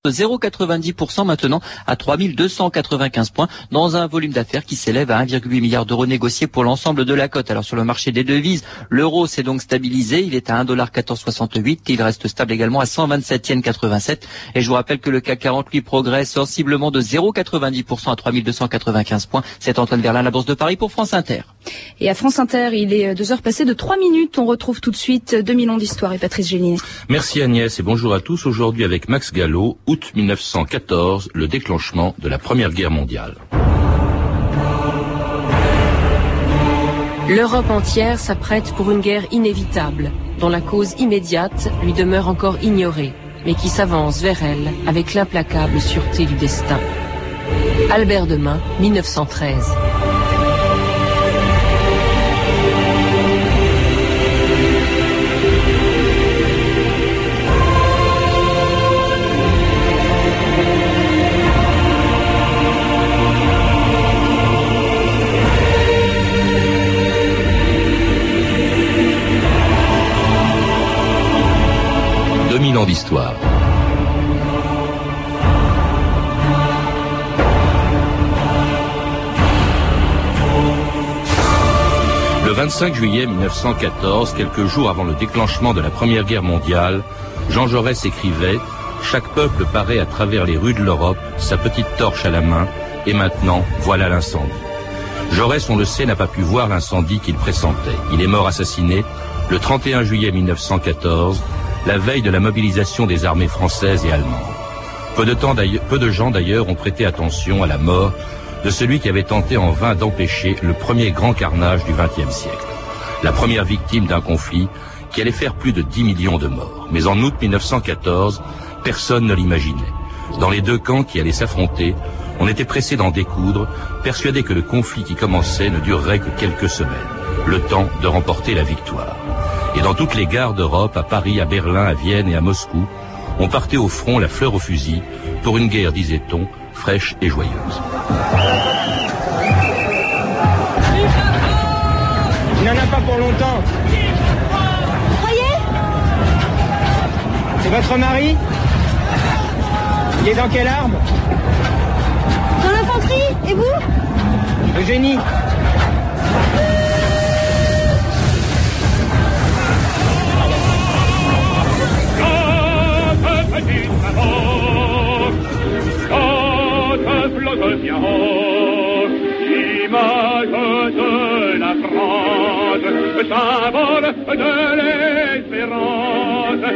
de 0,90% maintenant à 3295 points dans un volume d'affaires qui s'élève à 1,8 milliard d'euros négociés pour l'ensemble de la cote. Alors sur le marché des devises, l'euro s'est donc stabilisé, il est à 1,1468 $, il reste stable également à 127,87 €. Et je vous rappelle que le CAC 40 lui progresse sensiblement de 0,90% à 3295 points. C'est Antoine Verlin, la Bourse de Paris pour France Inter. Et à France Inter, il est 2h passées de 3 minutes. On retrouve tout de suite 2000 ans d'histoire et Patrice Gélinet. Merci Agnès et bonjour à tous. Aujourd'hui avec Max Gallo, août 1914, le déclenchement de la Première Guerre mondiale. L'Europe entière s'apprête pour une guerre inévitable, dont la cause immédiate lui demeure encore ignorée, mais qui s'avance vers elle avec l'implacable sûreté du destin. Albert Demain, 1913. Ans d'histoire. Le 25 juillet 1914, quelques jours avant le déclenchement de la Première Guerre mondiale, Jean Jaurès écrivait « Chaque peuple paraît à travers les rues de l'Europe, sa petite torche à la main, et maintenant, voilà l'incendie. » Jaurès, on le sait, n'a pas pu voir l'incendie qu'il pressentait. Il est mort assassiné le 31 juillet 1914, la veille de la mobilisation des armées françaises et allemandes. Peu de gens d'ailleurs ont prêté attention à la mort de celui qui avait tenté en vain d'empêcher le premier grand carnage du XXe siècle. La première victime d'un conflit qui allait faire plus de 10 millions de morts. Mais en août 1914, personne ne l'imaginait. Dans les deux camps qui allaient s'affronter, on était pressé d'en découdre, persuadé que le conflit qui commençait ne durerait que quelques semaines. Le temps de remporter la victoire. Et dans toutes les gares d'Europe, à Paris, à Berlin, à Vienne et à Moscou, on partait au front la fleur au fusil pour une guerre, disait-on, fraîche et joyeuse. Il n'en a pas pour longtemps. Vous croyez? C'est votre mari? Il est dans quelle arme? Dans l'infanterie. Et vous? Eugénie. Bien haut, image de la France, symbole de l'espérance.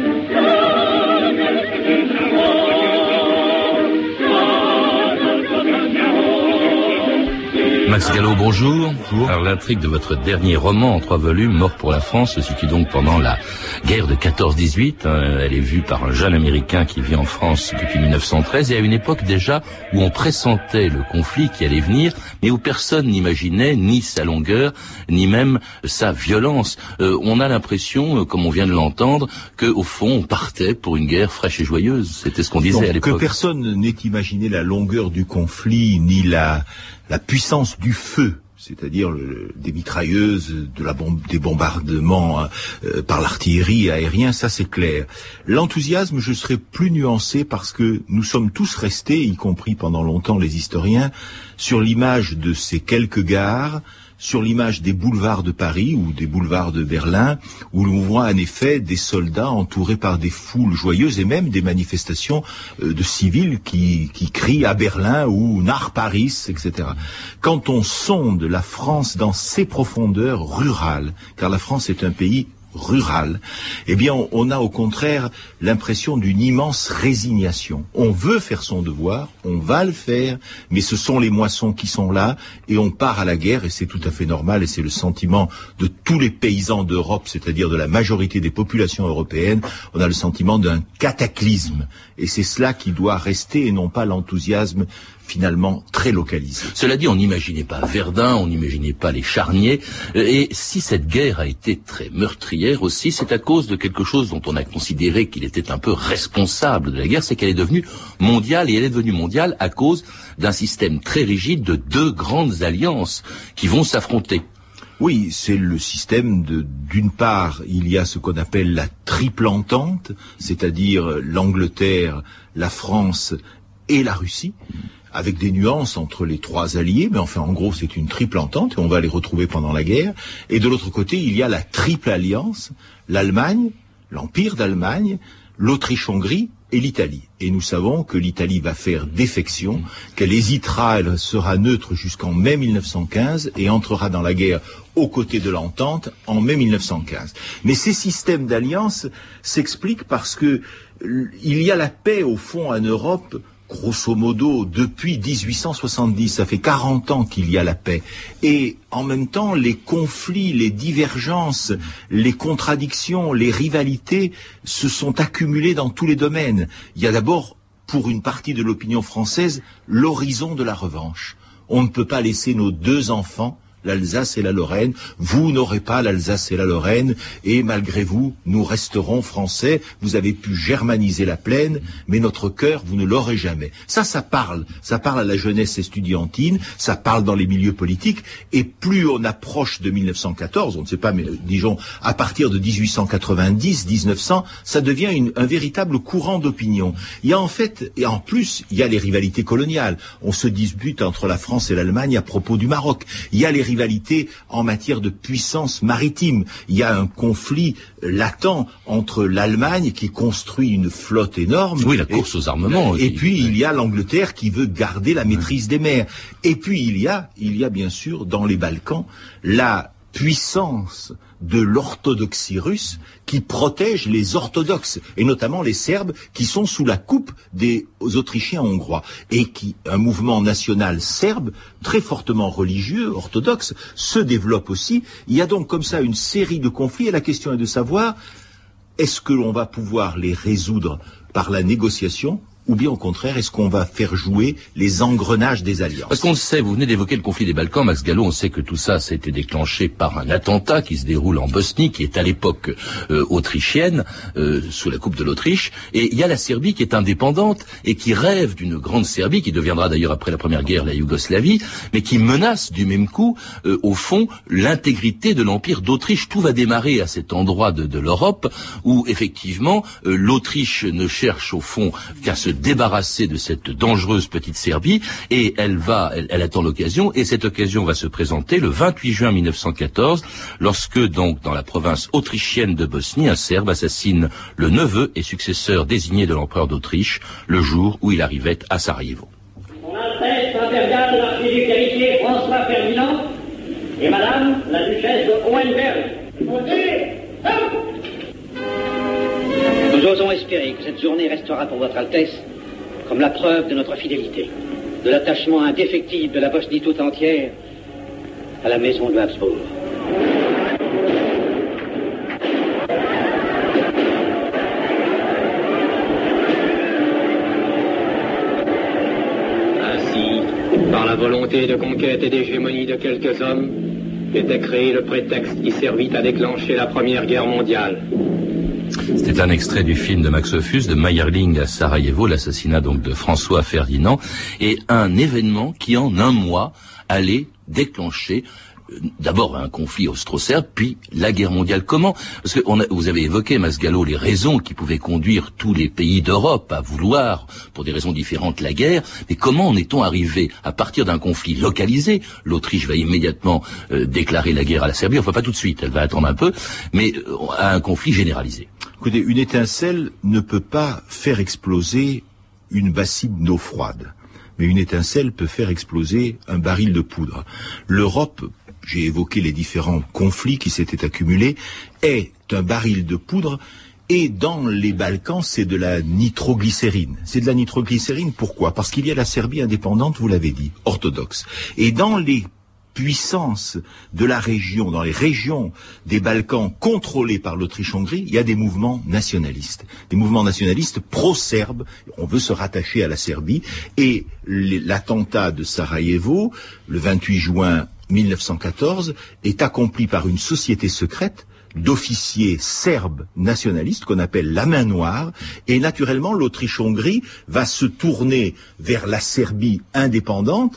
Max Gallo, bonjour. Alors l'intrigue de votre dernier roman en 3 volumes, Mort pour la France, se situe donc pendant la guerre de 14-18. Elle est vue par un jeune Américain qui vit en France depuis 1913 et à une époque déjà où on pressentait le conflit qui allait venir, mais où personne n'imaginait ni sa longueur, ni même sa violence. On a l'impression, comme on vient de l'entendre, que au fond on partait pour une guerre fraîche et joyeuse. C'était ce qu'on disait à l'époque. Que personne n'ait imaginé la longueur du conflit, ni la puissance du feu, c'est-à-dire des mitrailleuses, des bombardements par l'artillerie aérienne, ça c'est clair. L'enthousiasme, je serais plus nuancé parce que nous sommes tous restés, y compris pendant longtemps les historiens, sur l'image de ces quelques gares, sur l'image des boulevards de Paris ou des boulevards de Berlin, où l'on voit en effet des soldats entourés par des foules joyeuses et même des manifestations de civils qui crient à Berlin ou Nach Paris, etc. Quand on sonde la France dans ses profondeurs rurales, car la France est un pays rural, eh bien on a au contraire l'impression d'une immense résignation. On veut faire son devoir, on va le faire, mais ce sont les moissons qui sont là et on part à la guerre et c'est tout à fait normal et c'est le sentiment de tous les paysans d'Europe, c'est-à-dire de la majorité des populations européennes. On a le sentiment d'un cataclysme et c'est cela qui doit rester et non pas l'enthousiasme finalement très localisé. Cela dit, on n'imaginait pas Verdun, on n'imaginait pas les charniers, et si cette guerre a été très meurtrière aussi, c'est à cause de quelque chose dont on a considéré qu'il était un peu responsable de la guerre, c'est qu'elle est devenue mondiale, et elle est devenue mondiale à cause d'un système très rigide de 2 grandes alliances qui vont s'affronter. Oui, c'est le système d'une part, il y a ce qu'on appelle la triple entente, c'est-à-dire l'Angleterre, la France et la Russie, avec des nuances entre les trois alliés, mais enfin en gros c'est une triple entente, et on va les retrouver pendant la guerre. Et de l'autre côté, il y a la triple alliance, l'Allemagne, l'Empire d'Allemagne, l'Autriche-Hongrie et l'Italie. Et nous savons que l'Italie va faire défection, qu'elle hésitera, elle sera neutre jusqu'en mai 1915 et entrera dans la guerre aux côtés de l'entente en mai 1915. Mais ces systèmes d'alliance s'expliquent parce que il y a la paix au fond en Europe, grosso modo, depuis 1870, ça fait 40 ans qu'il y a la paix. Et en même temps, les conflits, les divergences, les contradictions, les rivalités se sont accumulées dans tous les domaines. Il y a d'abord, pour une partie de l'opinion française, l'horizon de la revanche. On ne peut pas laisser nos deux enfants, l'Alsace et la Lorraine, vous n'aurez pas l'Alsace et la Lorraine, et malgré vous, nous resterons français, vous avez pu germaniser la plaine, mais notre cœur, vous ne l'aurez jamais. Ça parle à la jeunesse estudiantine, ça parle dans les milieux politiques, et plus on approche de 1914, on ne sait pas, mais disons, à partir de 1890, 1900, ça devient un véritable courant d'opinion. Il y a en fait, et en plus, il y a les rivalités coloniales. On se dispute entre la France et l'Allemagne à propos du Maroc. Il y a les rivalité en matière de puissance maritime. Il y a un conflit latent entre l'Allemagne qui construit une flotte énorme. Oui, la course aux armements. Et puis il y a l'Angleterre qui veut garder la maîtrise des mers. Et puis il y a bien sûr dans les Balkans la puissance de l'orthodoxie russe qui protège les orthodoxes, et notamment les Serbes qui sont sous la coupe des Autrichiens hongrois, et un mouvement national serbe, très fortement religieux, orthodoxe, se développe aussi. Il y a donc comme ça une série de conflits, et la question est de savoir, est-ce que l'on va pouvoir les résoudre par la négociation, ou bien au contraire, est-ce qu'on va faire jouer les engrenages des alliances? Parce qu'on le sait, vous venez d'évoquer le conflit des Balkans, Max Gallo, on sait que tout ça a été déclenché par un attentat qui se déroule en Bosnie, qui est à l'époque autrichienne, sous la coupe de l'Autriche, et il y a la Serbie qui est indépendante et qui rêve d'une grande Serbie, qui deviendra d'ailleurs après la Première Guerre la Yougoslavie, mais qui menace du même coup, au fond, l'intégrité de l'Empire d'Autriche. Tout va démarrer à cet endroit de l'Europe où, effectivement, l'Autriche ne cherche au fond qu'à se débarrasser de cette dangereuse petite Serbie, et elle attend l'occasion, et cette occasion va se présenter le 28 juin 1914, lorsque donc dans la province autrichienne de Bosnie, un Serbe assassine le neveu et successeur désigné de l'empereur d'Autriche le jour où il arrivait à Sarajevo. Son Altesse impériale l'archiduc héritier François Ferdinand et Madame la duchesse de Hohenberg. Nous osons espérer que cette journée restera pour votre Altesse comme la preuve de notre fidélité, de l'attachement indéfectible de la Bosnie tout entière à la maison de Habsbourg. Ainsi, par la volonté de conquête et d'hégémonie de quelques hommes, était créé le prétexte qui servit à déclencher la Première Guerre mondiale. C'était un extrait du film de Max Ophüls, de Mayerling à Sarajevo, l'assassinat donc de François Ferdinand, et un événement qui en un mois allait déclencher d'abord un conflit austro-serbe, puis la guerre mondiale. Comment? Parce que vous avez évoqué, Max Gallo, les raisons qui pouvaient conduire tous les pays d'Europe à vouloir, pour des raisons différentes, la guerre. Mais comment en est-on arrivé à partir d'un conflit localisé? L'Autriche va immédiatement déclarer la guerre à la Serbie, enfin pas tout de suite, elle va attendre un peu, mais à un conflit généralisé. Écoutez, une étincelle ne peut pas faire exploser une bassine d'eau froide, mais une étincelle peut faire exploser un baril de poudre. L'Europe, j'ai évoqué les différents conflits qui s'étaient accumulés, est un baril de poudre, et dans les Balkans, c'est de la nitroglycérine. C'est de la nitroglycérine, pourquoi? Parce qu'il y a la Serbie indépendante, vous l'avez dit, orthodoxe. Et dans les puissance de la région, dans les régions des Balkans contrôlées par l'Autriche-Hongrie, il y a des mouvements nationalistes pro-serbes. On veut se rattacher à la Serbie, et l'attentat de Sarajevo, le 28 juin 1914, est accompli par une société secrète d'officiers serbes nationalistes qu'on appelle la main noire, et naturellement l'Autriche-Hongrie va se tourner vers la Serbie indépendante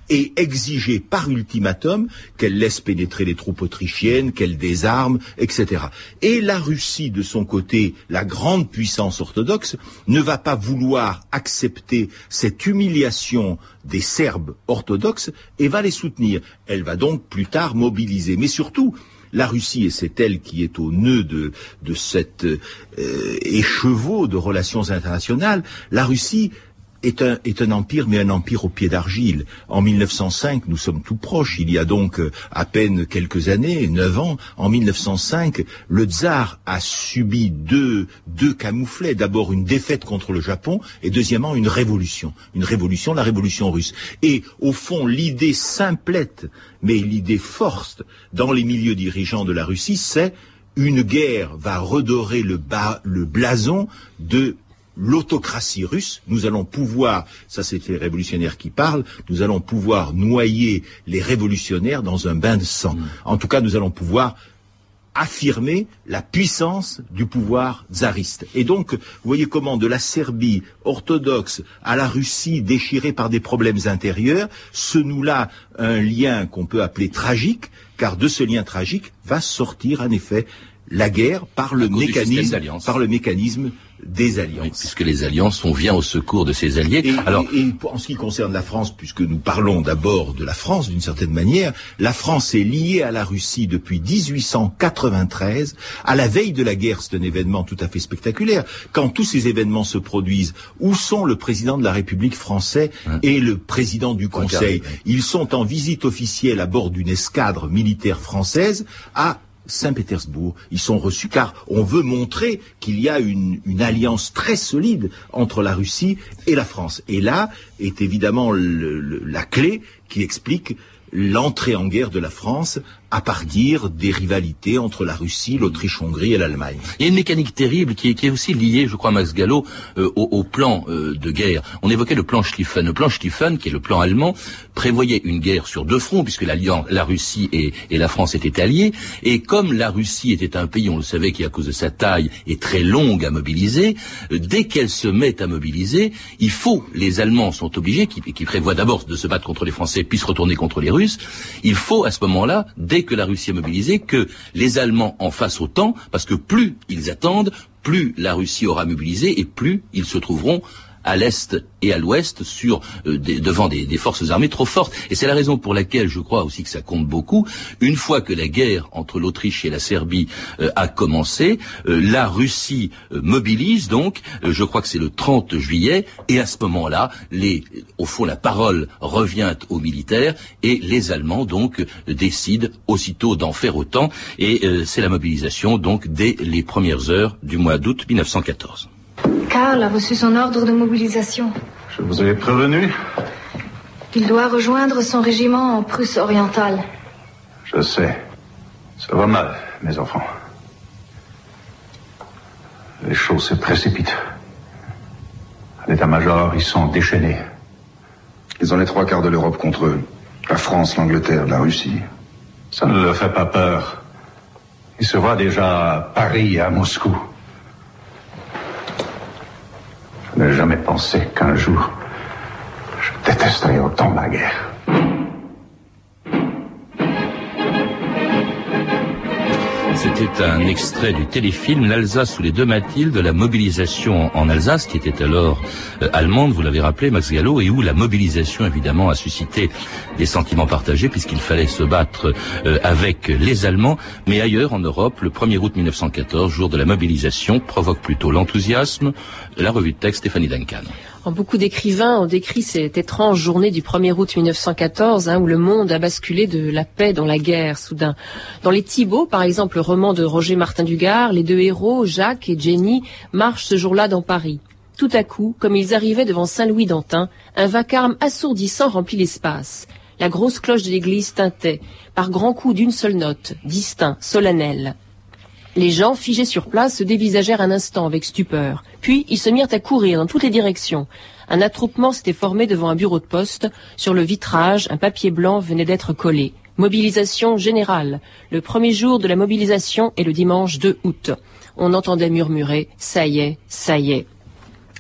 et exiger par ultimatum qu'elle laisse pénétrer les troupes autrichiennes, qu'elle désarme, etc. Et la Russie, de son côté, la grande puissance orthodoxe, ne va pas vouloir accepter cette humiliation des Serbes orthodoxes et va les soutenir. Elle va donc plus tard mobiliser. Mais surtout, la Russie, et c'est elle qui est au nœud de cet écheveau de relations internationales, la Russie est un empire, mais un empire au pied d'argile. En 1905, nous sommes tout proches, il y a donc à peine quelques années, 9 ans, en 1905, le tsar a subi deux camouflets. D'abord une défaite contre le Japon, et deuxièmement la révolution russe. Et au fond, l'idée simplette, mais l'idée forte dans les milieux dirigeants de la Russie, c'est une guerre va redorer le blason de l'autocratie russe. Nous allons pouvoir, ça c'est les révolutionnaires qui parlent, nous allons pouvoir noyer les révolutionnaires dans un bain de sang. En tout cas, nous allons pouvoir affirmer la puissance du pouvoir tsariste. Et donc, vous voyez comment de la Serbie orthodoxe à la Russie déchirée par des problèmes intérieurs se noue là un lien qu'on peut appeler tragique, car de ce lien tragique va sortir en effet la guerre par le mécanisme des alliances. Oui, puisque les alliances, on vient au secours de ces alliés. Et en ce qui concerne la France, puisque nous parlons d'abord de la France d'une certaine manière, la France est liée à la Russie depuis 1893. À la veille de la guerre, c'est un événement tout à fait spectaculaire. Quand tous ces événements se produisent, où sont le président de la République français et le président du Conseil? Ils sont en visite officielle à bord d'une escadre militaire française à Saint-Pétersbourg. Ils sont reçus car on veut montrer qu'il y a une alliance très solide entre la Russie et la France. Et là est évidemment la clé qui explique l'entrée en guerre de la France à partir des rivalités entre la Russie, l'Autriche-Hongrie et l'Allemagne. Il y a une mécanique terrible qui est aussi liée, je crois, Max Gallo, au plan de guerre. On évoquait le plan Schlieffen. Le plan Schlieffen, qui est le plan allemand, prévoyait une guerre sur deux fronts, puisque la Russie et la France étaient alliées. Et comme la Russie était un pays, on le savait, qui à cause de sa taille est très longue à mobiliser, dès qu'elle se met à mobiliser, les Allemands sont obligés, qui prévoient d'abord de se battre contre les Français, puis se retourner contre les Russes, il faut à ce moment-là, dès que la Russie est mobilisée, que les Allemands en fassent autant, parce que plus ils attendent, plus la Russie aura mobilisé et plus ils se trouveront à l'est et à l'ouest devant des forces armées trop fortes. Et c'est la raison pour laquelle je crois aussi que ça compte beaucoup. Une fois que la guerre entre l'Autriche et la Serbie a commencé, la Russie mobilise donc, je crois que c'est le 30 juillet, et à ce moment-là, au fond, la parole revient aux militaires, et les Allemands donc décident aussitôt d'en faire autant, et c'est la mobilisation donc dès les premières heures du mois d'août 1914. Karl a reçu son ordre de mobilisation. Je vous ai prévenu. Il doit rejoindre son régiment en Prusse orientale. Je sais. Ça va mal, mes enfants. Les choses se précipitent. À l'état-major, ils sont déchaînés. Ils ont les 3/4 de l'Europe contre eux. La France, l'Angleterre, la Russie. Ça ne leur fait pas peur. Ils se voient déjà à Paris et à Moscou. Je n'ai jamais pensé qu'un jour, je détesterais autant la guerre. C'était un extrait du téléfilm L'Alsace sous les deux Mathildes, la mobilisation en Alsace, qui était alors allemande, vous l'avez rappelé, Max Gallo, et où la mobilisation, évidemment, a suscité des sentiments partagés, puisqu'il fallait se battre avec les Allemands. Mais ailleurs, en Europe, le 1er août 1914, jour de la mobilisation, provoque plutôt l'enthousiasme. La revue de texte, Stéphanie Duncan. Beaucoup d'écrivains ont décrit cette étrange journée du 1er août 1914, où le monde a basculé de la paix dans la guerre, soudain. Dans Les Thibauts, par exemple, le roman de Roger Martin Dugard, les deux héros, Jacques et Jenny, marchent ce jour-là dans Paris. Tout à coup, comme ils arrivaient devant Saint-Louis-d'Antin, un vacarme assourdissant remplit l'espace. La grosse cloche de l'église tintait, par grands coups d'une seule note, distinct, solennel. Les gens, figés sur place, se dévisagèrent un instant avec stupeur. Puis, ils se mirent à courir dans toutes les directions. Un attroupement s'était formé devant un bureau de poste. Sur le vitrage, un papier blanc venait d'être collé. Mobilisation générale. Le premier jour de la mobilisation est le dimanche 2 août. On entendait murmurer « ça y est, ça y est ».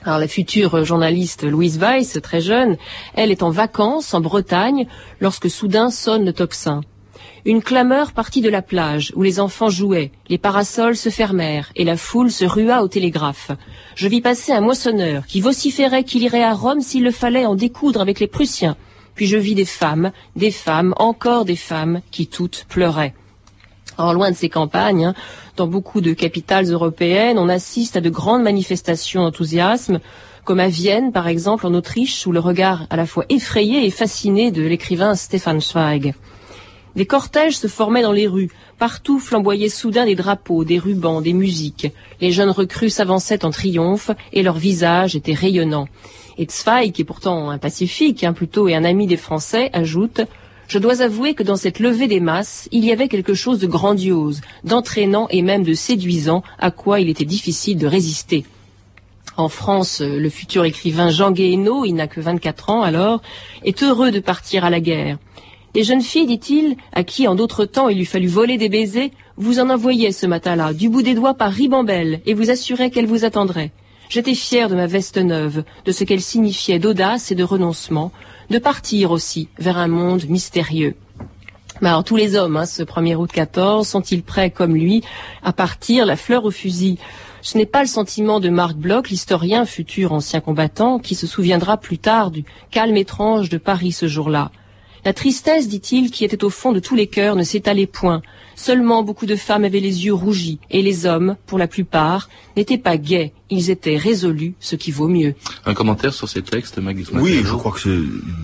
Alors la future journaliste Louise Weiss, très jeune, elle est en vacances en Bretagne lorsque soudain sonne le tocsin. Une clameur partit de la plage où les enfants jouaient, les parasols se fermèrent et la foule se rua au télégraphe. Je vis passer un moissonneur qui vociférait qu'il irait à Rome s'il le fallait en découdre avec les Prussiens. Puis je vis des femmes, encore des femmes qui toutes pleuraient. Alors loin de ces campagnes, dans beaucoup de capitales européennes, on assiste à de grandes manifestations d'enthousiasme, comme à Vienne par exemple en Autriche, sous le regard à la fois effrayé et fasciné de l'écrivain Stefan Zweig. Des cortèges se formaient dans les rues, partout flamboyaient soudain des drapeaux, des rubans, des musiques. Les jeunes recrues s'avançaient en triomphe et leurs visages étaient rayonnants. Et Zweig, qui est pourtant un pacifique, plutôt et un ami des Français, ajoute « Je dois avouer que dans cette levée des masses, il y avait quelque chose de grandiose, d'entraînant et même de séduisant, à quoi il était difficile de résister. » En France, le futur écrivain Jean Guéhenno, il n'a que 24 ans alors, est heureux de partir à la guerre. Les jeunes filles, dit-il, à qui en d'autres temps il eût fallu voler des baisers, vous en envoyaient ce matin-là, du bout des doigts par ribambelle, et vous assuraient qu'elles vous attendraient. J'étais fière de ma veste neuve, de ce qu'elle signifiait d'audace et de renoncement, de partir aussi vers un monde mystérieux. Mais alors tous les hommes, ce 1er août 14, sont-ils prêts comme lui à partir la fleur au fusil? Ce n'est pas le sentiment de Marc Bloch, l'historien futur ancien combattant, qui se souviendra plus tard du calme étrange de Paris ce jour-là. La tristesse, dit-il, qui était au fond de tous les cœurs ne s'étalait point. Seulement beaucoup de femmes avaient les yeux rougis, et les hommes, pour la plupart, n'étaient pas gais. Ils étaient résolus, ce qui vaut mieux. Un commentaire sur ces textes, Magus? Oui, je crois que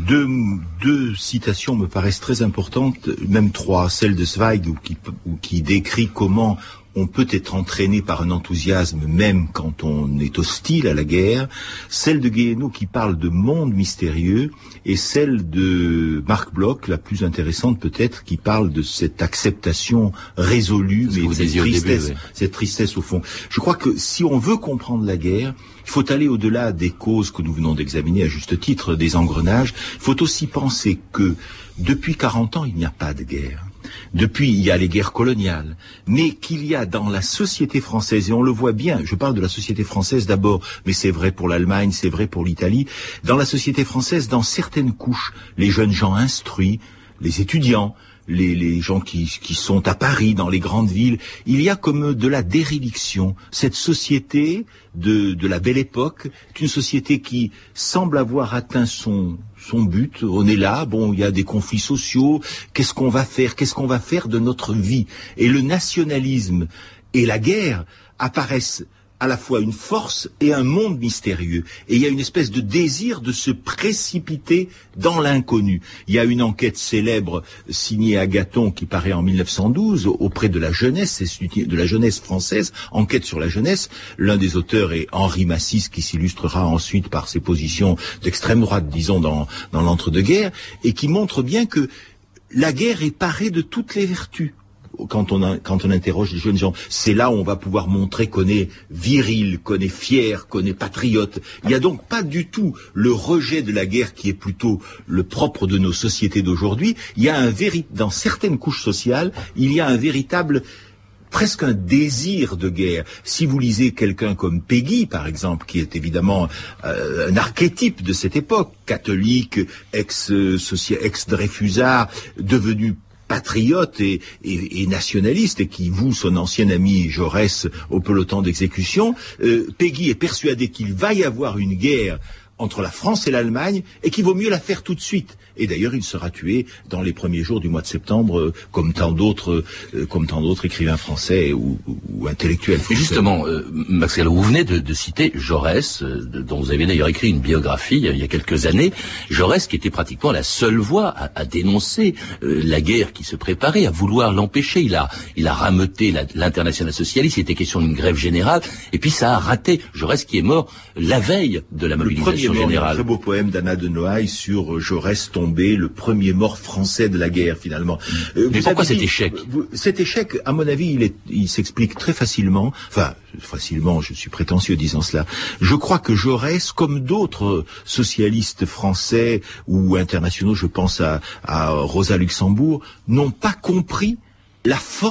deux citations me paraissent très importantes, même trois. Celle de Zweig, qui décrit comment on peut être entraîné par un enthousiasme même quand on est hostile à la guerre, celle de Guéhenno qui parle de monde mystérieux, et celle de Marc Bloch, la plus intéressante peut-être, qui parle de cette acceptation résolue, mais cette tristesse au fond. Je crois que si on veut comprendre la guerre, il faut aller au-delà des causes que nous venons d'examiner à juste titre, des engrenages. Il faut aussi penser que depuis 40 ans, il n'y a pas de guerre. Depuis, il y a les guerres coloniales, mais qu'il y a dans la société française, et on le voit bien, je parle de la société française d'abord, mais c'est vrai pour l'Allemagne, c'est vrai pour l'Italie, dans la société française, dans certaines couches, les jeunes gens instruits, les étudiants, les gens qui sont à Paris, dans les grandes villes, il y a comme de la déréliction. Cette société de la belle époque est une société qui semble avoir atteint son but. On est là, il y a des conflits sociaux, qu'est-ce qu'on va faire de notre vie? Et le nationalisme et la guerre apparaissent à la fois une force et un monde mystérieux. Et il y a une espèce de désir de se précipiter dans l'inconnu. Il y a une enquête célèbre signée Agathon qui paraît en 1912 auprès de la jeunesse, de la jeunesse française, enquête sur la jeunesse. L'un des auteurs est Henri Massis, qui s'illustrera ensuite par ses positions d'extrême droite, disons, dans l'entre-deux-guerres, et qui montre bien que la guerre est parée de toutes les vertus. Quand on interroge les jeunes gens, c'est là où on va pouvoir montrer qu'on est viril, qu'on est fier, qu'on est patriote. Il n'y a donc pas du tout le rejet de la guerre qui est plutôt le propre de nos sociétés d'aujourd'hui. Il y a dans certaines couches sociales, il y a un véritable, presque un désir de guerre. Si vous lisez quelqu'un comme Péguy, par exemple, qui est évidemment un archétype de cette époque, catholique, ex-Dreyfusard, devenu patriote et nationaliste, et qui voue son ancien ami Jaurès au peloton d'exécution, Péguy est persuadé qu'il va y avoir une guerre entre la France et l'Allemagne, et qu'il vaut mieux la faire tout de suite. Et d'ailleurs, il sera tué dans les premiers jours du mois de septembre, comme tant d'autres écrivains français ou intellectuels français. Et justement, Max Gallo, vous venez de citer Jaurès, dont vous avez d'ailleurs écrit une biographie il y a quelques années. Jaurès qui était pratiquement la seule voix à dénoncer la guerre qui se préparait, à vouloir l'empêcher. Il a rameuté l'internationale socialiste, il était question d'une grève générale, et puis ça a raté. Jaurès qui est mort la veille de la mobilisation générale. Il y a un très beau poème d'Anna de Noailles sur Jaurès tombé, le premier mort français de la guerre, finalement. Mais pourquoi cet échec? Cet échec, à mon avis, il s'explique très facilement. Enfin, facilement, je suis prétentieux disant cela. Je crois que Jaurès, comme d'autres socialistes français ou internationaux, je pense à Rosa Luxembourg, n'ont pas compris la force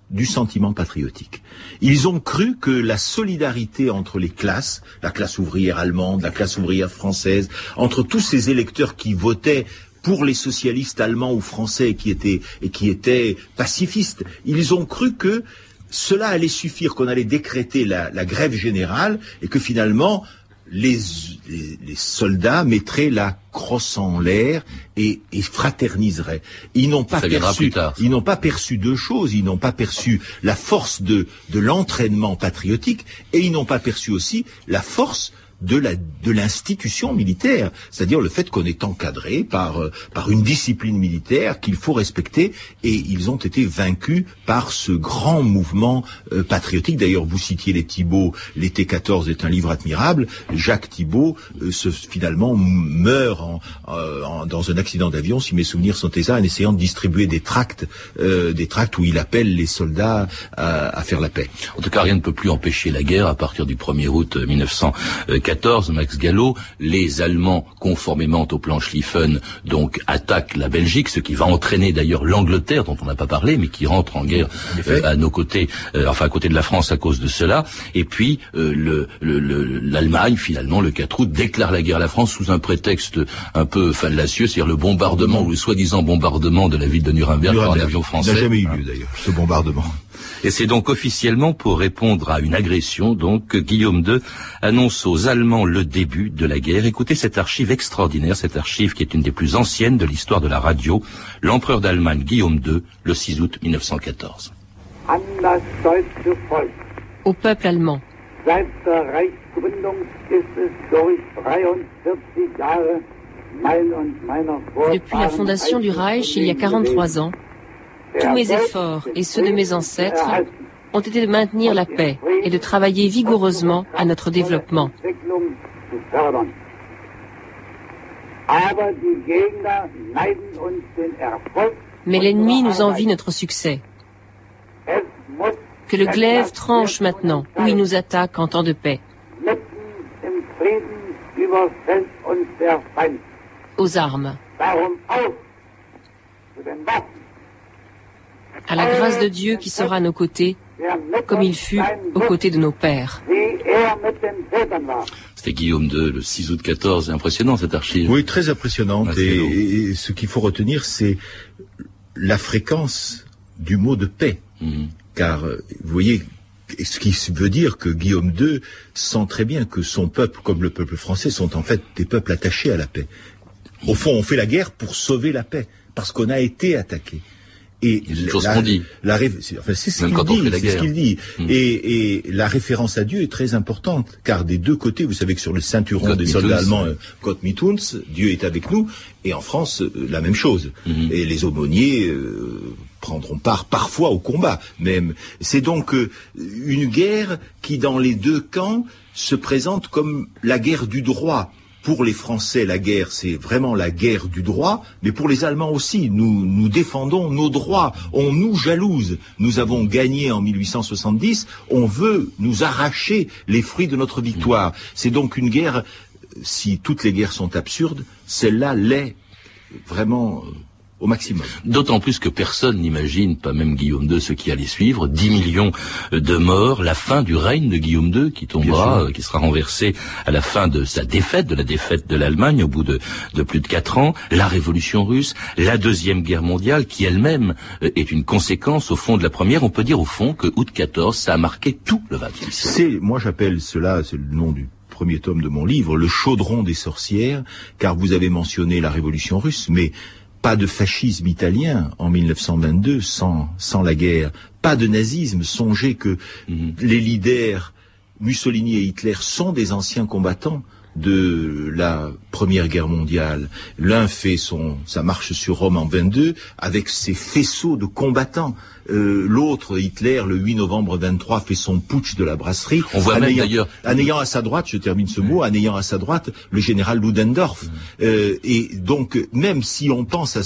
du sentiment patriotique. Ils ont cru que la solidarité entre les classes, la classe ouvrière allemande, la classe ouvrière française, entre tous ces électeurs qui votaient pour les socialistes allemands ou français et qui étaient pacifistes, ils ont cru que cela allait suffire, qu'on allait décréter la grève générale et que finalement les soldats mettraient la crosse en l'air et fraterniseraient. Ils n'ont pas perçu deux choses. Ils n'ont pas perçu la force de l'entraînement patriotique et ils n'ont pas perçu aussi la force de l'institution militaire, c'est-à-dire le fait qu'on est encadré par une discipline militaire qu'il faut respecter, et ils ont été vaincus par ce grand mouvement patriotique. D'ailleurs, vous citiez les Thibault, l'été 14 est un livre admirable. Jacques Thibault finalement meurt dans un accident d'avion, si mes souvenirs sont exacts, en essayant de distribuer des tracts où il appelle les soldats à faire la paix. En tout cas, rien ne peut plus empêcher la guerre à partir du 1er août 1914. Max Gallo, les Allemands, conformément au plan Schlieffen, donc attaquent la Belgique, ce qui va entraîner d'ailleurs l'Angleterre, dont on n'a pas parlé, mais qui rentre en guerre à nos côtés, à côté de la France à cause de cela. Et puis l'Allemagne, finalement, le 4 août, déclare la guerre à la France sous un prétexte un peu fallacieux, c'est-à-dire le bombardement, ou le soi-disant bombardement de la ville de Nuremberg par un avion français. Il n'a jamais eu lieu d'ailleurs, ce bombardement. Et c'est donc officiellement pour répondre à une agression, donc, que Guillaume II annonce aux Allemands le début de la guerre. Écoutez cette archive extraordinaire, cette archive qui est une des plus anciennes de l'histoire de la radio. L'empereur d'Allemagne, Guillaume II, le 6 août 1914. Au peuple allemand. Depuis la fondation du Reich, il y a 43 ans, tous mes efforts et ceux de mes ancêtres ont été de maintenir la paix et de travailler vigoureusement à notre développement. Mais l'ennemi nous envie notre succès. Que le glaive tranche maintenant, où il nous attaque en temps de paix. Aux armes. À la grâce de Dieu qui sera à nos côtés, comme il fut aux côtés de nos pères. C'était Guillaume II, le 6 août 14, impressionnant cette archive. Oui, très impressionnante, et ce qu'il faut retenir, c'est la fréquence du mot de paix. Car, vous voyez, ce qui veut dire que Guillaume II sent très bien que son peuple, comme le peuple français, sont en fait des peuples attachés à la paix. Au fond, on fait la guerre pour sauver la paix, parce qu'on a été attaqué. Et c'est une chose qu'on dit. C'est ce qu'il dit. Et la référence à Dieu est très importante, car des deux côtés, vous savez que sur le ceinturon des soldats allemands, Gott mit uns, Dieu est avec nous, et en France, la même chose. Et les aumôniers prendront part parfois au combat, même. C'est donc une guerre qui, dans les deux camps, se présente comme la guerre du droit. Pour les Français, la guerre, c'est vraiment la guerre du droit, mais pour les Allemands aussi, nous défendons nos droits, on nous jalouse. Nous avons gagné en 1870, on veut nous arracher les fruits de notre victoire. C'est donc une guerre, si toutes les guerres sont absurdes, celle-là l'est vraiment au maximum. D'autant plus que personne n'imagine, pas même Guillaume II, ce qui allait suivre, 10 millions de morts, la fin du règne de Guillaume II qui tombera, qui sera renversé à la fin de sa défaite, de la défaite de l'Allemagne au bout de plus de 4 ans, la révolution russe, la deuxième guerre mondiale qui elle-même est une conséquence au fond de la première. On peut dire au fond que août 14, ça a marqué tout le XXe siècle. Moi j'appelle cela, c'est le nom du premier tome de mon livre, le chaudron des sorcières, car vous avez mentionné la révolution russe, mais pas de fascisme italien en 1922 sans la guerre. Pas de nazisme. Songez que les leaders Mussolini et Hitler sont des anciens combattants de la Première Guerre mondiale. L'un fait sa marche sur Rome en 22 avec ses faisceaux de combattants. L'autre, Hitler, le 8 novembre 23, fait son putsch de la brasserie. On voit même d'ailleurs... En ayant à sa droite, je termine ce mot, en ayant à sa droite le général Ludendorff. Et donc, même si on pense à ce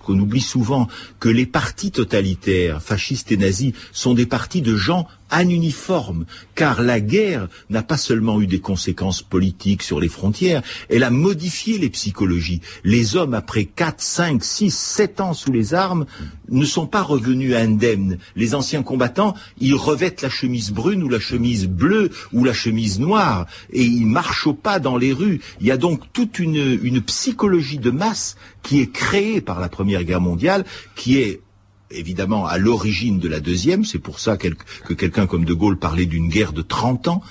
qu'on oublie souvent, que les partis totalitaires, fascistes et nazis, sont des partis de gens en uniforme, car la guerre n'a pas seulement eu des conséquences politiques sur les frontières, elle a modifié les psychologies. Les hommes, après 4, 5, 6, 7 ans sous les armes, ne sont pas revenus indemnes. Les anciens combattants, ils revêtent la chemise brune ou la chemise bleue ou la chemise noire, et ils marchent au pas dans les rues. Il y a donc toute une psychologie de masse qui est créée par la Première Guerre mondiale, qui est évidemment à l'origine de la deuxième. C'est pour ça que quelqu'un comme De Gaulle parlait d'une guerre de 30 ans,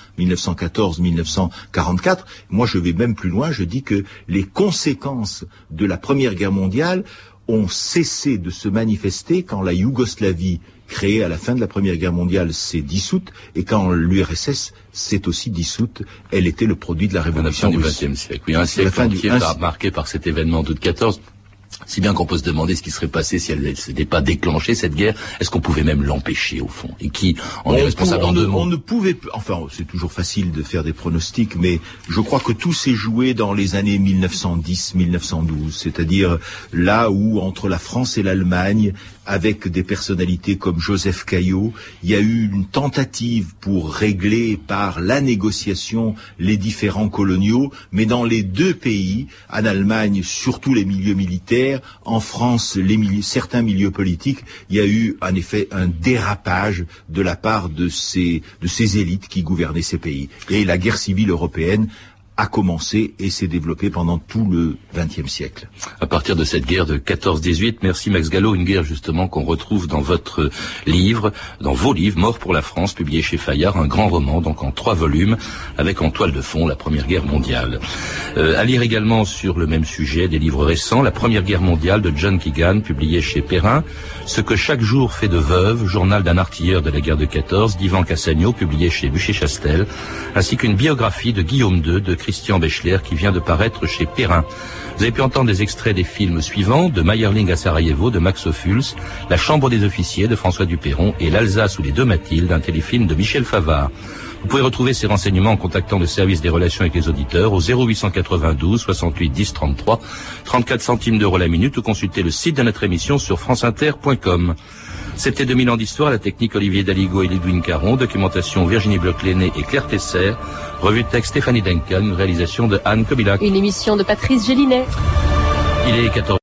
1914-1944. Moi, je vais même plus loin, je dis que les conséquences de la Première Guerre mondiale ont cessé de se manifester quand la Yougoslavie, créée à la fin de la Première Guerre mondiale, s'est dissoute, et quand l'URSS s'est aussi dissoute. Elle était le produit de la révolution russe. À la fin du XXe siècle. Oui, un siècle entier marqué par cet événement d'août 14. Si bien qu'on peut se demander ce qui serait passé si elle ne s'était pas déclenchée, cette guerre. Est-ce qu'on pouvait même l'empêcher, au fond? Et qui en est responsable en deux mots? On ne pouvait, enfin, c'est toujours facile de faire des pronostics, mais je crois que tout s'est joué dans les années 1910-1912, c'est-à-dire là où, entre la France et l'Allemagne, avec des personnalités comme Joseph Caillaux, il y a eu une tentative pour régler par la négociation les différends coloniaux, mais dans les deux pays, en Allemagne, surtout les milieux militaires, en France, certains milieux politiques, il y a eu en effet un dérapage de la part de ces élites qui gouvernaient ces pays. Et la guerre civile européenne a commencé et s'est développée pendant tout le XXe siècle. À partir de cette guerre de 14-18, merci Max Gallo, une guerre justement qu'on retrouve dans votre livre, dans vos livres, Mort pour la France, publié chez Fayard, un grand roman, donc en 3 volumes, avec en toile de fond la Première Guerre mondiale. À lire également sur le même sujet des livres récents, La Première Guerre mondiale de John Keegan, publié chez Perrin, Ce que chaque jour fait de veuve, journal d'un artilleur de la guerre de 14, d'Ivan Cassagno, publié chez Bûcher-Chastel, ainsi qu'une biographie de Guillaume II, de Christian Bechler, qui vient de paraître chez Perrin. Vous avez pu entendre des extraits des films suivants, de Mayerling à Sarajevo, de Max Ophuls, La Chambre des officiers, de François Duperron, et L'Alsace ou les deux Mathildes, un téléfilm de Michel Favard. Vous pouvez retrouver ces renseignements en contactant le service des relations avec les auditeurs au 0892 68 10 33, 34 centimes d'euros la minute, ou consulter le site de notre émission sur franceinter.com. C'était 2000 ans d'histoire, la technique Olivier Daligo et Lidwin Caron, documentation Virginie Bloch-Léné et Claire Tesser, revue de texte Stéphanie Duncan, une réalisation de Anne Kobilac. Une émission de Patrice Gélinet. Il est 14